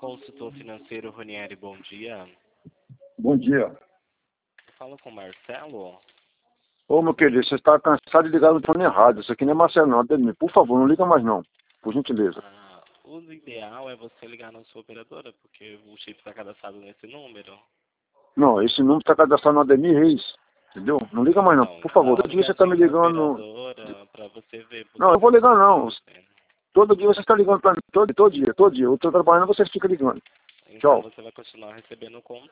Consultor financeiro Ronieri, bom dia. Bom dia. Fala com o Marcelo. Ô, meu querido, você está cansado de ligar no telefone errado. Isso aqui não é Marcelo, não. Ademir, por favor, não liga mais, não. Por gentileza. O ideal é você ligar na sua operadora, porque o chip está cadastrado nesse número. Não, esse número está cadastrado no Ademir Reis. Entendeu? Não liga mais, não. Por favor, todo dia você está me ligando. Para você ver. Não, eu vou ligar, não. Todo dia você está ligando para mim. Todo dia. Eu estou trabalhando, você fica ligando. Então Tchau. você vai continuar recebendo o contato.